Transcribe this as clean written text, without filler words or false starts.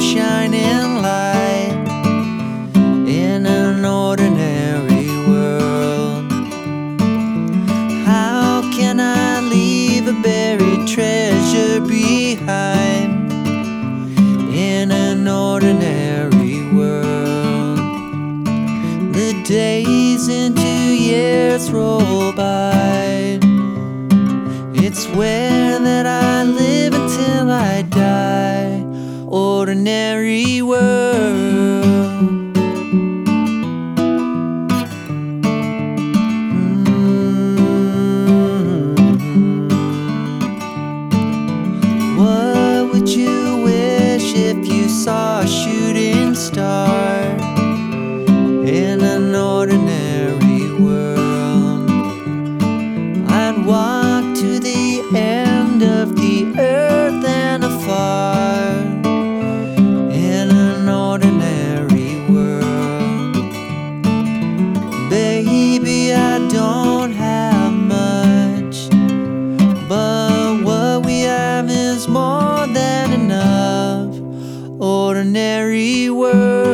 shining light in an ordinary world. How can I leave a buried treasure behind in an ordinary world? The days into years roll by. It's where that I live until I die. Ordinary world. What would you wish if you saw a shooting star in an ordinary world? I'd walk to the end of the earth and afar in an ordinary world. Baby, I don't have much, but what we have is more than enough. Ordinary world.